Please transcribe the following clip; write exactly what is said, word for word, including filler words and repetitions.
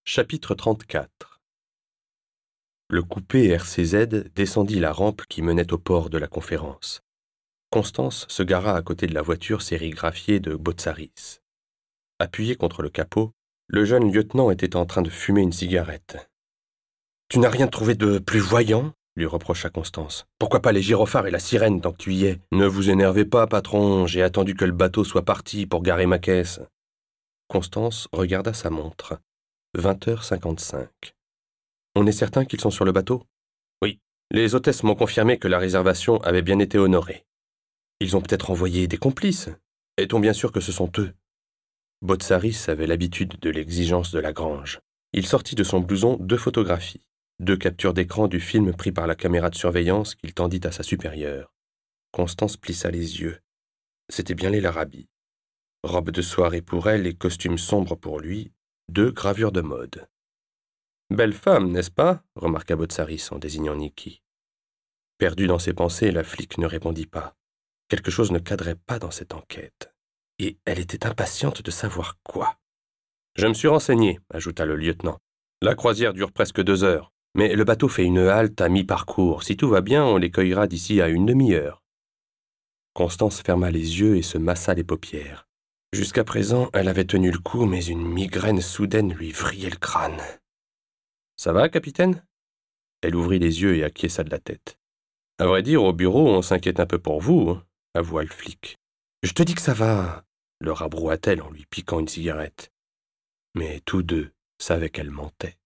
Chapitre trente-quatre. Le coupé R C Z descendit la rampe qui menait au port de la conférence. Constance se gara à côté de la voiture sérigraphiée de Botsaris. Appuyé contre le capot, le jeune lieutenant était en train de fumer une cigarette. « Tu n'as rien trouvé de plus voyant ?» lui reprocha Constance. « Pourquoi pas les gyrophares et la sirène tant que tu y es ? Ne vous énervez pas, patron, j'ai attendu que le bateau soit parti pour garer ma caisse. » Constance regarda sa montre. vingt heures cinquante-cinq. « On est certain qu'ils sont sur le bateau ?»« Oui. Les hôtesses m'ont confirmé que la réservation avait bien été honorée. »« Ils ont peut-être envoyé des complices. Est-on bien sûr que ce sont eux ?» Botsaris avait l'habitude de l'exigence de la grange. Il sortit de son blouson deux photographies, deux captures d'écran du film pris par la caméra de surveillance qu'il tendit à sa supérieure. Constance plissa les yeux. C'était bien les Larrabee. Robe de soirée pour elle et costume sombre pour lui, deux gravures de mode. « Belle femme, n'est-ce pas ?» remarqua Botsaris en désignant Niki. Perdue dans ses pensées, la flic ne répondit pas. Quelque chose ne cadrait pas dans cette enquête. Et elle était impatiente de savoir quoi. « Je me suis renseigné, » ajouta le lieutenant. « La croisière dure presque deux heures, mais le bateau fait une halte à mi-parcours. Si tout va bien, on les cueillera d'ici à une demi-heure. » Constance ferma les yeux et se massa les paupières. Jusqu'à présent, elle avait tenu le coup, mais une migraine soudaine lui vrillait le crâne. « Ça va, capitaine ?» Elle ouvrit les yeux et acquiesça de la tête. « À vrai dire, au bureau, on s'inquiète un peu pour vous, hein, avoua le flic. »« Je te dis que ça va, » le rabroua-t-elle en lui piquant une cigarette. Mais tous deux savaient qu'elle mentait.